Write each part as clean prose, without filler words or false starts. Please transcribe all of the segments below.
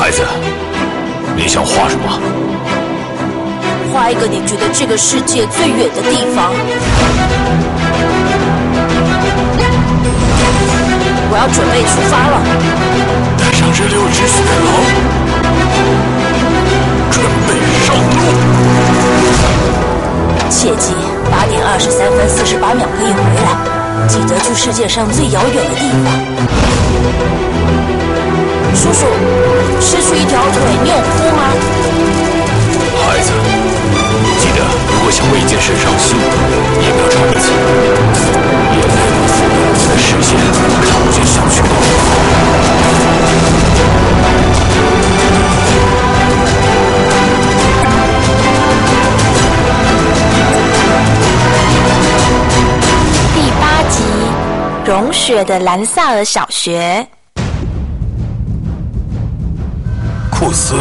孩子，你想画什么？ 画一个你觉得这个世界最远的地方。我要准备出发了。 带上这6只雪狼，准备上路。 切记，8点23分48秒可以回来，记得去世界上最遥远的地方。叔叔，失去一条腿，你有哭吗？ 孩子，记得如果想为一件事伤心，也不要喘气，眼泪会覆盖我们的视线，看不见想去的地方。 第8集，融雪的兰萨尔小学。 库斯，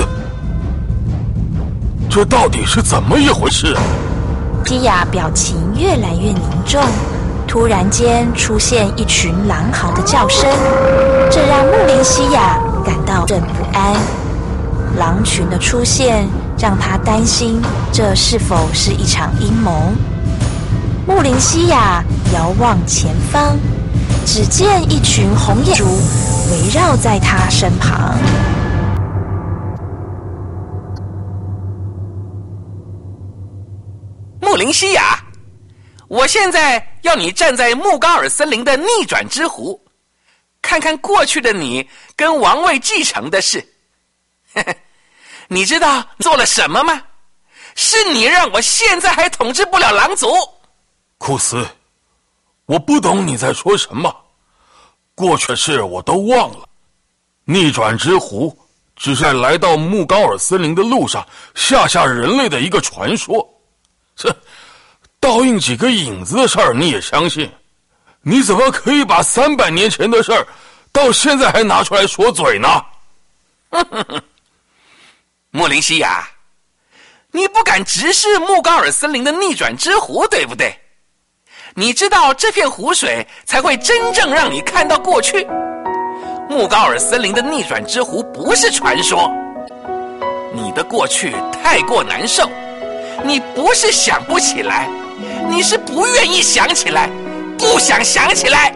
这到底是怎么一回事？ 基亚表情越来越凝重，突然间出现一群狼嚎的叫声，这让穆林西亚感到震不安。狼群的出现让他担心，这是否是一场阴谋？穆林西亚遥望前方，只见一群红眼珠围绕在他身旁。 穆林西亚，我现在要你站在穆高尔森林的逆转之湖，看看过去的你跟王位继承的事。你知道做了什么吗？是你让我现在还统治不了狼族。 库斯，我不懂你在说什么，过去的事我都忘了。逆转之湖只是在来到穆高尔森林的路上吓人类的一个传说。这倒映几个影子的事儿你也相信？你怎么可以把300年前的事儿到现在还拿出来说嘴呢？ 穆林西亚，你不敢直视穆高尔森林的逆转之湖，对不对？你知道这片湖水才会真正让你看到过去。穆高尔森林的逆转之湖不是传说。你的过去太过难受，你不是想不起来，你是不愿意想起来，不想想起来。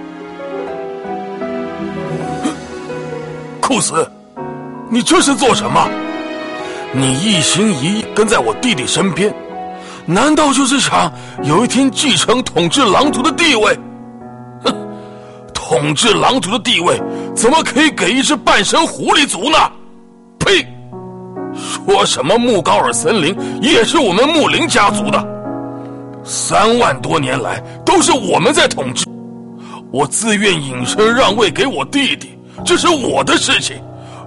库斯，你这是做什么？你一心一意跟在我弟弟身边，难道就是想有一天继承统治狼族的地位？哼，统治狼族的地位怎么可以给一只半身狐狸族呢？呸！说什么穆高尔森林也是我们穆林家族的，3万多年来都是我们在统治，我自愿隐身让位给我弟弟，这是我的事情，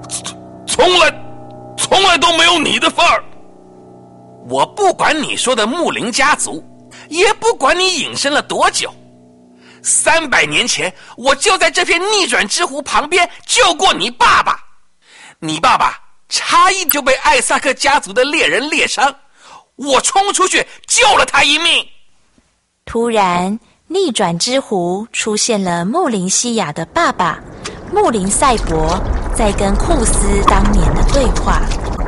从来都没有你的份儿。 我不管你说的穆林家族，也不管你隐身了多久，300年前我就在这片逆转之湖旁边救过你爸爸。你爸爸差一就被艾萨克家族的猎人猎伤，我冲出去救了他一命。 突然，逆转之湖出现了穆林西亚的爸爸穆林赛博在跟库斯当年的对话。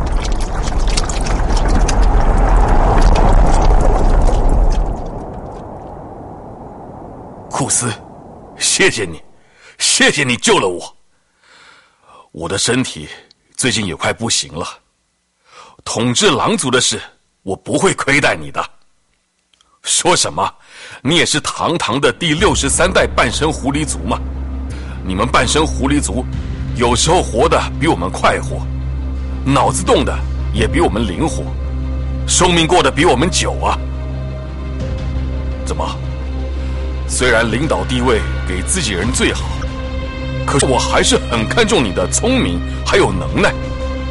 库斯，谢谢你救了我。我的身体最近也快不行了，统治狼族的事我不会亏待你的。说什么你也是堂堂的第63代半身狐狸族嘛，你们半身狐狸族有时候活得比我们快活，脑子动的也比我们灵活，寿命过得比我们久啊。怎么，虽然领导地位给自己人最好，可是我还是很看重你的聪明还有能耐。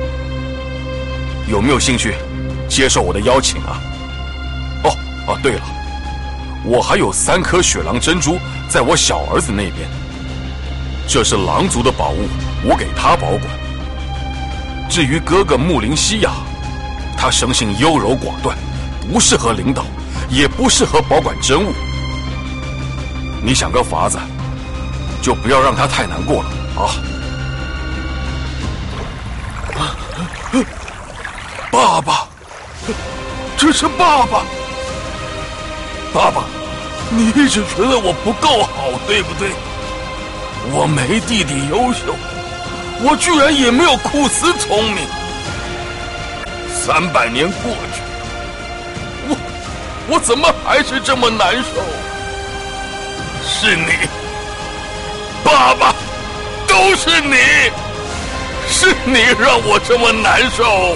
有没有兴趣接受我的邀请啊？对了，我还有3颗雪狼珍珠在我小儿子那边，这是狼族的宝物，我给他保管。至于哥哥穆林西亚，他生性优柔寡断，不适合领导，也不适合保管珍物。你想个法子，就不要让他太难过了啊！ 爸爸，这是爸爸。爸爸，你一直觉得我不够好，对不对？我没弟弟优秀，我居然也没有库斯聪明。300年过去，我怎么还是这么难受？是你，爸爸，都是你，是你让我这么难受。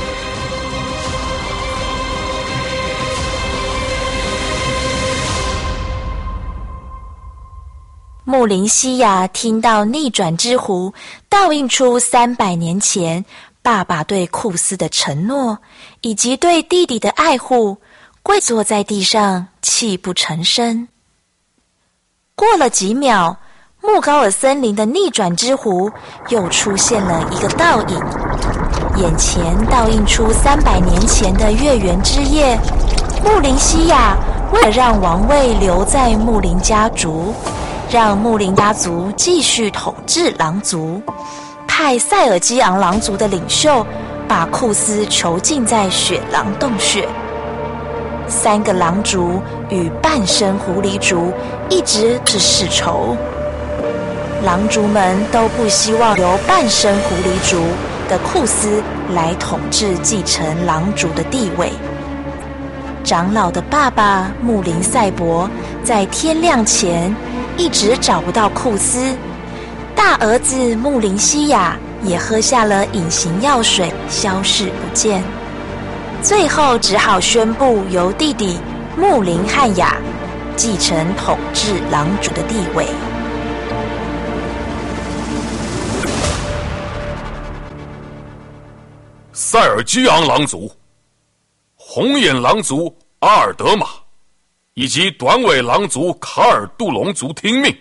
穆林西亚听到逆转之湖倒映出300年前爸爸对库斯的承诺，以及对弟弟的爱护，跪坐在地上，泣不成声。过了几秒，穆高尔森林的逆转之湖又出现了一个倒影，眼前倒映出300年前的月圆之夜。穆林西亚为了让王位留在穆林家族，让穆林家族继续统治狼族，派塞尔基昂狼族的领袖把库斯囚禁在雪狼洞穴。3个狼族与半身狐狸族一直是世仇，狼族们都不希望由半身狐狸族的库斯来统治继承狼族的地位。长老的爸爸穆林赛博在天亮前一直找不到库斯，大儿子穆林西亚也喝下了隐形药水，消失不见。最后只好宣布由弟弟穆林汉雅继承统治狼族的地位。 塞尔基昂狼族、红眼狼族阿尔德玛以及短尾狼族卡尔杜隆族听命！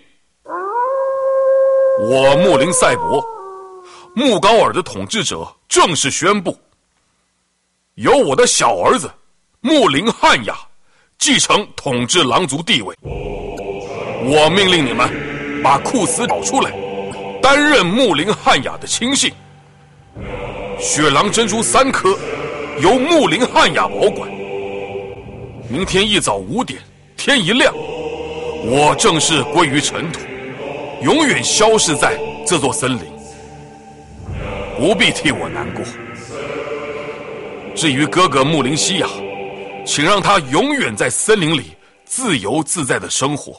我穆林赛博，穆高尔的统治者正式宣布，由我的小儿子穆林汉雅继承统治狼族地位。我命令你们把库斯找出来，担任穆林汉雅的亲信。雪狼珍珠3颗由穆林汉雅保管。明天一早5点，天一亮，我正式归于尘土，永远消失在这座森林。不必替我难过。至于哥哥穆林西亚，请让他永远在森林里自由自在的生活。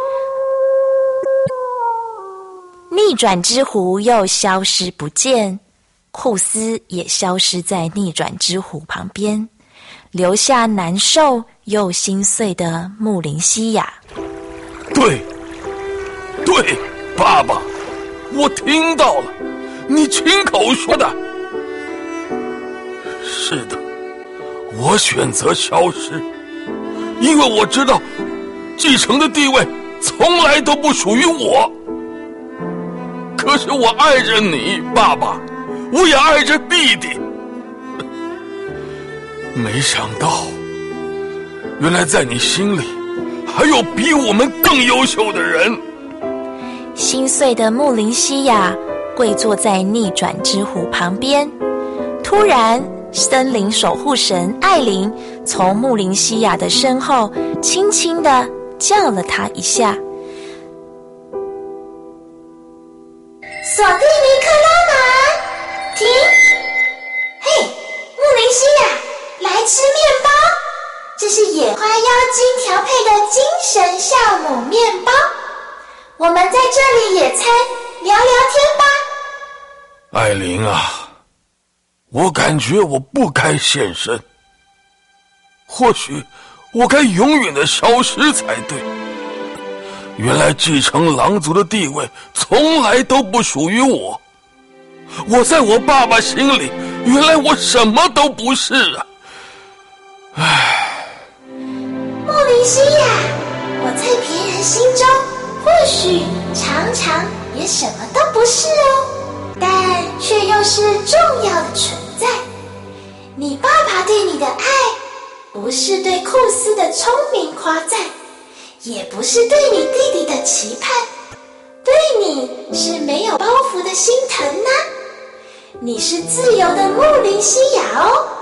逆转之湖又消失不见，库斯也消失在逆转之湖旁边，留下难受又心碎的穆林西亚。 对，爸爸，我听到了，你亲口说的。是的，我选择消失，因为我知道继承的地位从来都不属于我。可是我爱着你，爸爸，我也爱着弟弟。没想到，原来在你心里还有比我们更优秀的人。 心碎的穆林西亚跪坐在逆转之湖旁边，突然森林守护神艾琳从穆林西亚的身后轻轻地叫了他一下。 索蒂尼克拉玛，停！嘿，穆林西亚，来吃面包，这是野花妖精调配的精神酵母面包。我们在这里野餐，聊聊天吧。 艾琳啊，我感觉我不该现身，或许我该永远的消失才对。原来继承狼族的地位从来都不属于我，我在我爸爸心里，原来我什么都不是啊！唉， 穆林西亚，我在别人心中或许常常也什么都不是哦，但却又是重要的存在。你爸爸对你的爱，不是对库斯的聪明夸赞，也不是对你弟弟的期盼，对你是没有包袱的心疼呢。你是自由的穆林西亚哦。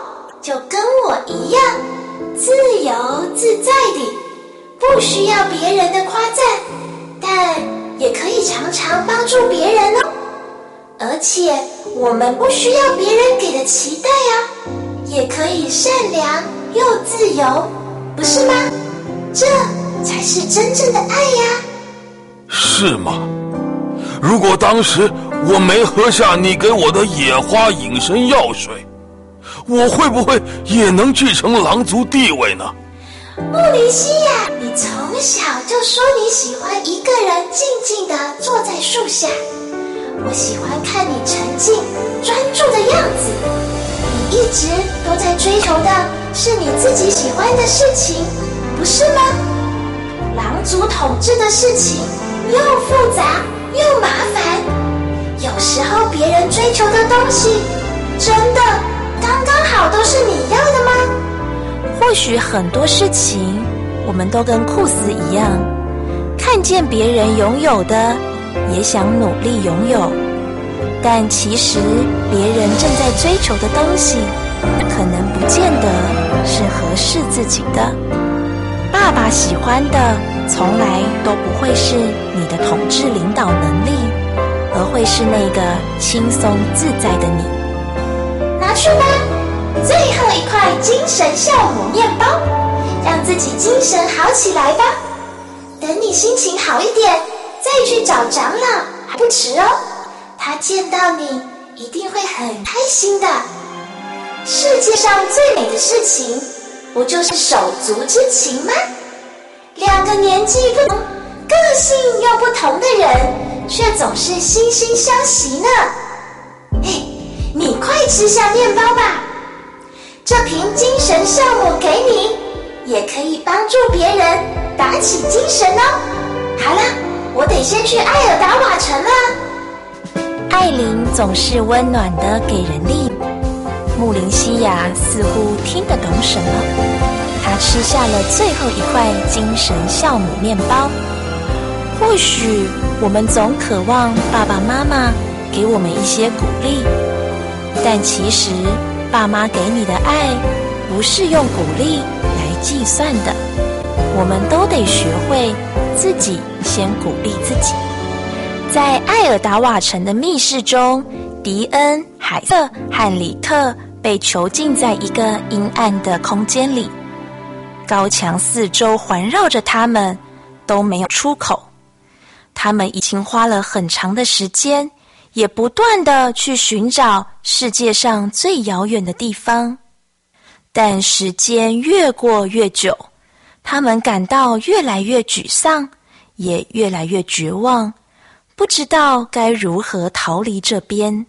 就跟我一样，自由自在地，不需要别人的夸赞，但也可以常常帮助别人哦。而且我们不需要别人给的期待啊，也可以善良又自由，不是吗？这才是真正的爱呀。 是吗？如果当时我没喝下你给我的野花隐身药水，我会不会也能继承狼族地位呢？ 穆里西亚，你从小就说你喜欢一个人静静地坐在树下，我喜欢看你沉静专注的样子。你一直都在追求的是你自己喜欢的事情，不是吗？狼族统治的事情又复杂又麻烦，有时候别人追求的东西真的刚刚好都是你要的吗？ 或许很多事情我们都跟库斯一样，看见别人拥有的也想努力拥有，但其实别人正在追求的东西可能不见得是合适自己的。爸爸喜欢的从来都不会是你的统治领导能力，而会是那个轻松自在的你。 拿去吧，最后一块精神酵母面包，让自己精神好起来吧。等你心情好一点，再去找长老还不迟哦。他见到你一定会很开心的。世界上最美的事情，不就是手足之情吗？两个年纪不同、个性又不同的人，却总是惺惺相惜呢。嘿，你快吃下面包吧。这瓶精神酵母给你，也可以帮助别人打起精神哦。好了，我得先去艾尔达瓦城了。 艾琳总是温暖的给人力，穆林西亚似乎听得懂什么，她吃下了最后一块精神酵母面包。或许我们总渴望爸爸妈妈给我们一些鼓励，但其实爸妈给你的爱不是用鼓励来计算的，我们都得学会自己先鼓励自己。在艾尔达瓦城的密室中，迪恩、海瑟和里特被囚禁在一个阴暗的空间里，高墙四周环绕着他们，都没有出口。他们已经花了很长的时间，也不断地去寻找世界上最遥远的地方，但时间越过越久，他们感到越来越沮丧，也越来越绝望，不知道该如何逃离这边。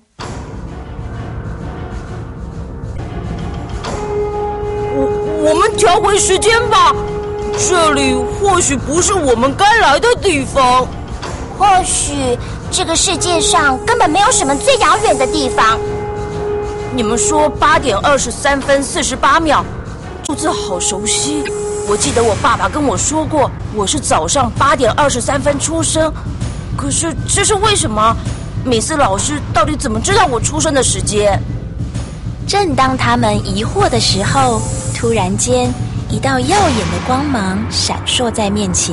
我们调回时间吧，这里或许不是我们该来的地方。 或许这个世界上根本没有什么最遥远的地方。 你们说8点23分48秒，数字好熟悉。我记得我爸爸跟我说过，我是早上8点23分出生。可是这是为什么？米斯老师到底怎么知道我出生的时间？ 正当他们疑惑的时候，突然间一道耀眼的光芒闪烁在面前。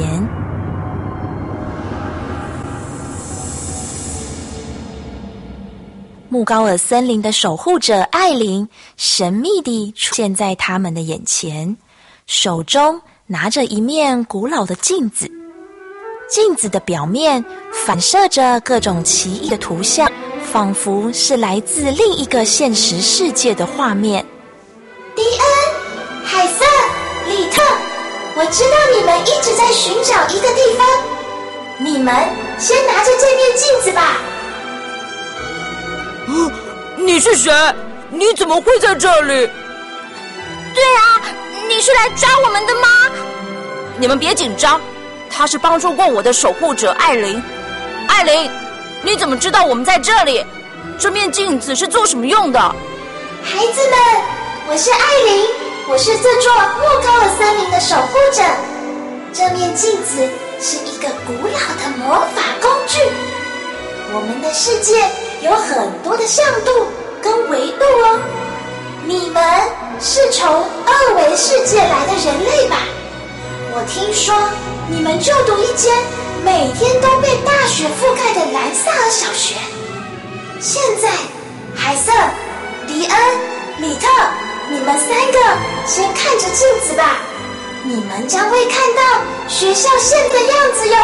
穆高尔森林的守护者艾琳神秘地出现在他们的眼前，手中拿着一面古老的镜子。镜子的表面反射着各种奇异的图像，仿佛是来自另一个现实世界的画面。 迪恩、海瑟、里特，我知道你们一直在寻找一个地方，你们先拿着这面镜子吧。 你是谁？你怎么会在这里？ 对啊，你是来抓我们的吗？ 你们别紧张，他是帮助过我的守护者艾琳。艾琳，你怎么知道我们在这里？这面镜子是做什么用的？ 孩子们，我是艾琳，我是这座莫高尔森林的守护者。这面镜子是一个古老的魔法工具。我们的世界有很多的向度跟维度哦， 你们是从二维世界来的人类吧？我听说你们就读一间每天都被大雪覆盖的兰萨尔小学。现在，海瑟、迪恩、里特，你们3个先看着镜子吧，你们将会看到学校现在的样子哟。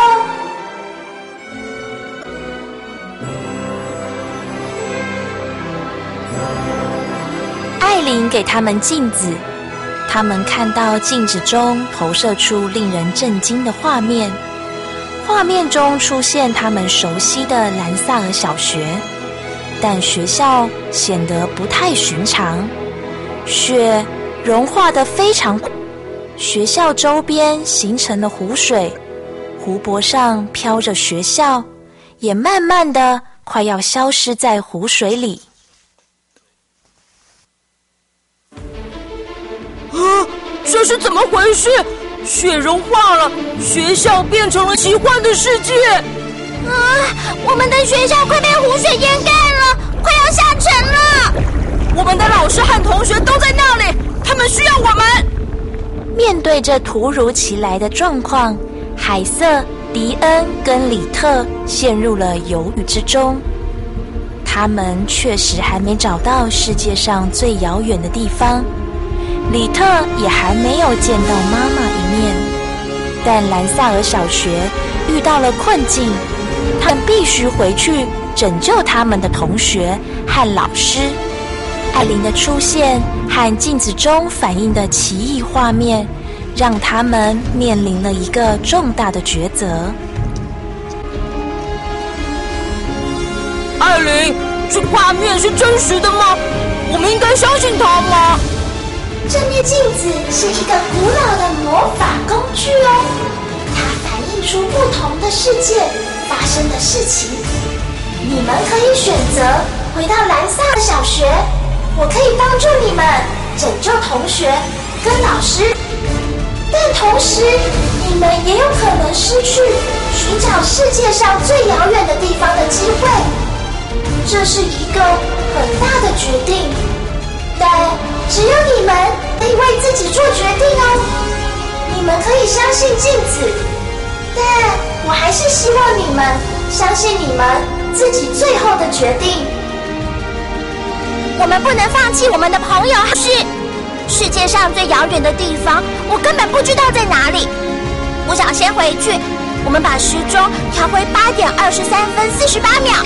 艾琳给他们镜子，他们看到镜子中投射出令人震惊的画面，画面中出现他们熟悉的兰萨尔小学，但学校显得不太寻常。雪融化得非常快，学校周边形成了湖水，湖泊上飘着学校，也慢慢的快要消失在湖水里。 这是怎么回事？雪融化了，学校变成了奇幻的世界。 我们的学校快被湖水淹盖了，快要下沉了。 我们的老师和同学都在那里，他们需要我们。 面对这突如其来的状况，海瑟、迪恩跟里特陷入了犹豫之中。他们确实还没找到世界上最遥远的地方，里特也还没有见到妈妈一面，但兰萨尔小学遇到了困境，他们必须回去拯救他们的同学和老师。艾琳的出现和镜子中反映的奇异画面，让他们面临了一个重大的抉择。 艾琳，这画面是真实的吗？我们应该相信它吗？ 这面镜子是一个古老的魔法工具哦，它反映出不同的世界发生的事情。你们可以选择回到兰萨尔小学，我可以帮助你们拯救同学跟老师，但同时你们也有可能失去寻找世界上最遥远的地方的机会。这是一个很大的决定，但只有你们可以为自己做决定哦。你们可以相信镜子，但我还是希望你们相信你们自己最后的决定。 我们不能放弃我们的朋友，世界上最遥远的地方，我根本不知道在哪里。我想先回去。我们把时钟调回8点23分48秒。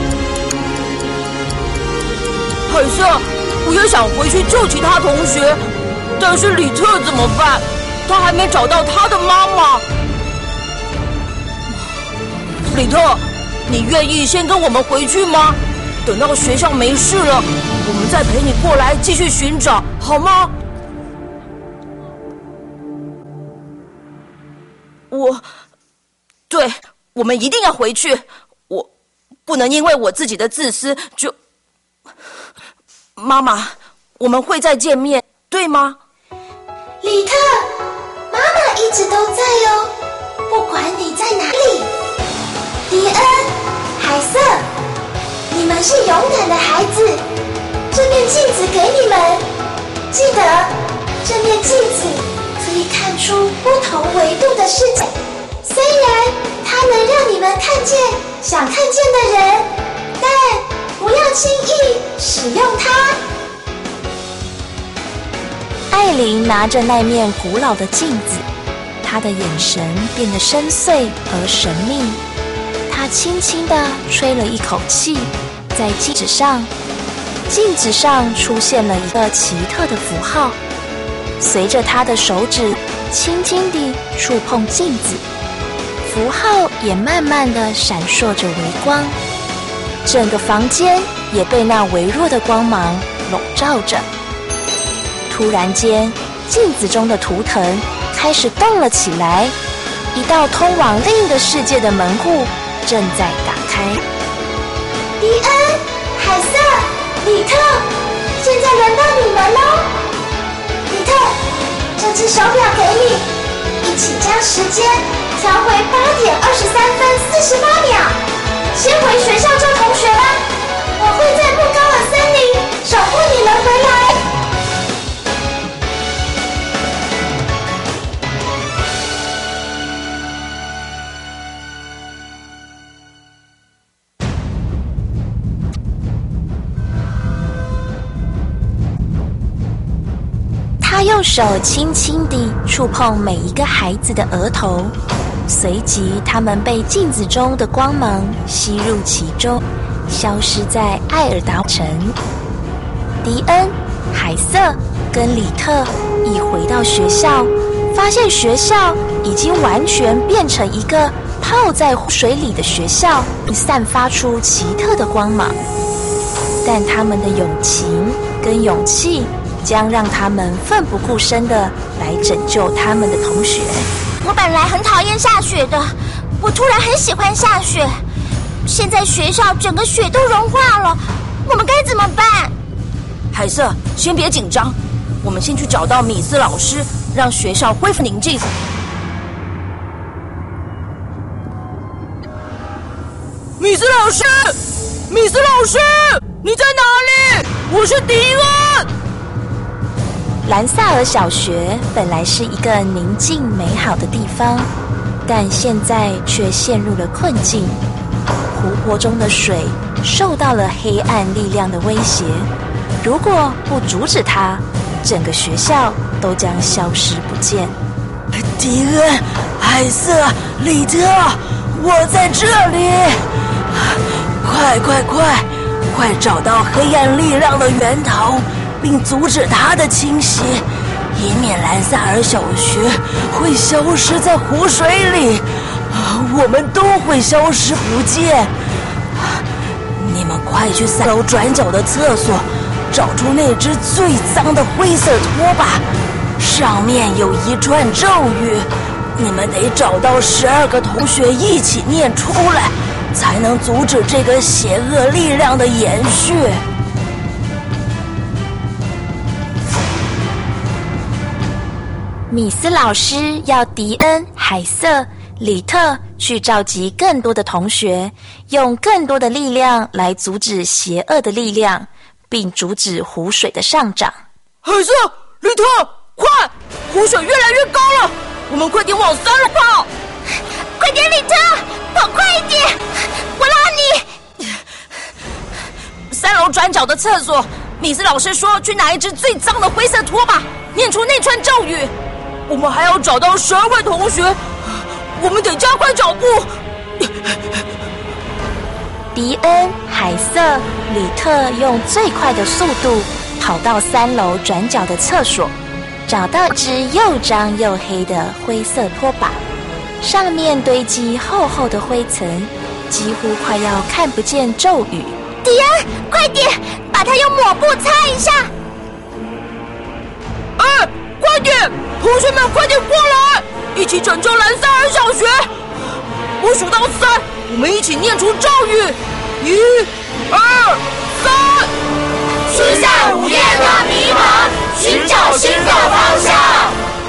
海瑟，我也想回去救其他同学，但是里特怎么办？他还没找到他的妈妈。里特，你愿意先跟我们回去吗？等到学校没事了，我们再陪你过来继续寻找，好吗？对，我们一定要回去。我不能因为我自己的自私就……妈妈，我们会再见面，对吗？ 里特，妈妈一直都在哦，不管你在哪里。迪恩、海瑟，你们是勇敢的孩子，这面镜子给你们，记得这面镜子可以看出不同维度的世界，虽然它能让你们看见想看见的人，但不要轻易使用它。 艾琳拿着那面古老的镜子，她的眼神变得深邃而神秘。她轻轻地吹了一口气，在镜子上出现了一个奇特的符号。随着她的手指轻轻地触碰镜子，符号也慢慢地闪烁着微光，整个房间也被那微弱的光芒笼罩着。突然间，镜子中的图腾开始动了起来，一道通往另一个世界的门户正在打开。 迪恩、海瑟、里特，现在轮到你们喽！里特，这只手表给你，一起将时间调回8点23分48秒。先回学校救同学吧，我会在木高尔森林守护你们回来。 右手轻轻地触碰每一个孩子的额头，随即他们被镜子中的光芒吸入其中，消失在艾尔达城。迪恩、海瑟跟里特一回到学校，发现学校已经完全变成一个泡在水里的学校，散发出奇特的光芒。但他们的友情跟勇气将让他们奋不顾身的来拯救他们的同学。 我本来很讨厌下雪的，我突然很喜欢下雪。现在学校整个雪都融化了，我们该怎么办？ 海瑟，先别紧张，我们先去找到米斯老师，让学校恢复宁静。米斯老师，米斯老师，你在哪里？我是迪恩。 兰萨尔小学本来是一个宁静美好的地方，但现在却陷入了困境。湖泊中的水受到了黑暗力量的威胁，如果不阻止它，整个学校都将消失不见。 迪恩、海瑟、里特，我在这里！快找到黑暗力量的源头，并阻止它的侵袭，以免兰萨尔小学会消失在湖水里，我们都会消失不见。你们快去3楼转角的厕所，找出那只最脏的灰色拖把，上面有一串咒语，你们得找到12个同学一起念出来，才能阻止这个邪恶力量的延续。 米斯老师要迪恩、海瑟、里特去召集更多的同学，用更多的力量来阻止邪恶的力量，并阻止湖水的上涨。 海瑟、里特，快！湖水越来越高了，我们快点往3楼跑！ 快点，里特，跑快一点！我拉你 ！3楼转角的厕所，米斯老师说去拿一只最脏的灰色拖把，念出那串咒语。我们还要找到12位同学，我们得加快脚步。 迪恩、海瑟、里特用最快的速度跑到3楼转角的厕所，找到一只又脏又黑的灰色拖把，上面堆积厚厚的灰尘，几乎快要看不见咒语。 迪恩，快点，把它用抹布擦一下。 快点，同学们快点过来，一起拯救兰萨尔小学。我数到3，我们一起念出咒语。1、2、3。 驱散午夜的迷茫，寻找新的方向。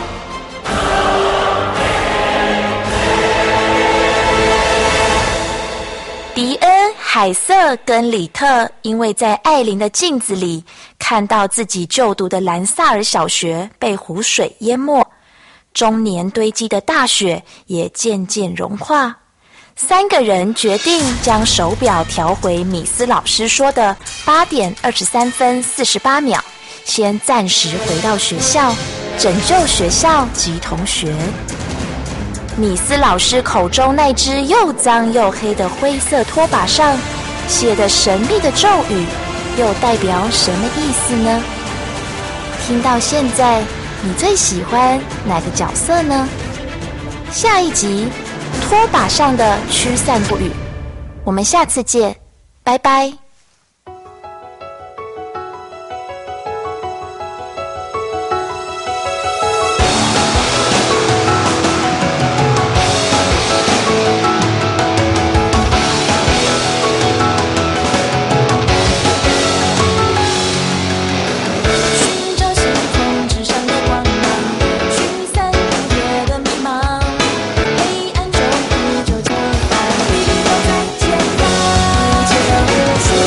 迪恩、海瑟跟里特因为在艾琳的镜子里看到自己就读的兰萨尔小学被湖水淹没，终年堆积的大雪也渐渐融化。3个人决定将手表调回米斯老师说的8点23分48秒，先暂时回到学校，拯救学校及同学。米斯老师口中那只又脏又黑的灰色拖把上写的神秘的咒语，又代表什么意思呢？听到现在，你最喜欢哪个角色呢？下一集，拖把上的驱散咒语，我们下次见，拜拜。 说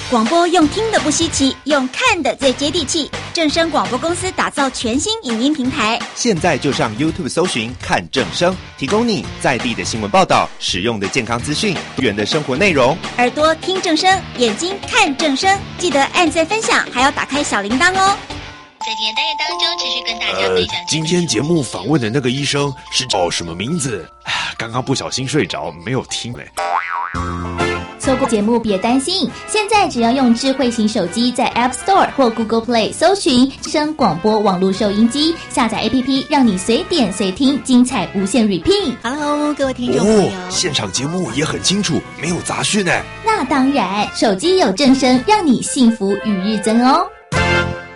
广播用听的不稀奇，用看的最接地气。正声广播公司打造全新影音平台， 现在就上 YouTube 搜寻看正声，提供你在地的新闻报道、实用的健康资讯、多元的生活内容。 耳朵听正声，眼睛看正声，记得按赞分享，还要打开小铃铛哦。 在今天单元当中，持续跟大家分享。 今天节目访问的那个医生是叫什么名字？刚刚不小心睡着，没有听嘞。 错过节目别担心，现在只要用智慧型手机在 App Store 或 Google Play 搜寻声广播网络收音机，下载 APP， 让你随点随听，精彩无限 repeat。 Hello， 各位听众朋友， 现场节目也很清楚，没有杂讯哎。 那当然，手机有正声，让你幸福与日增哦。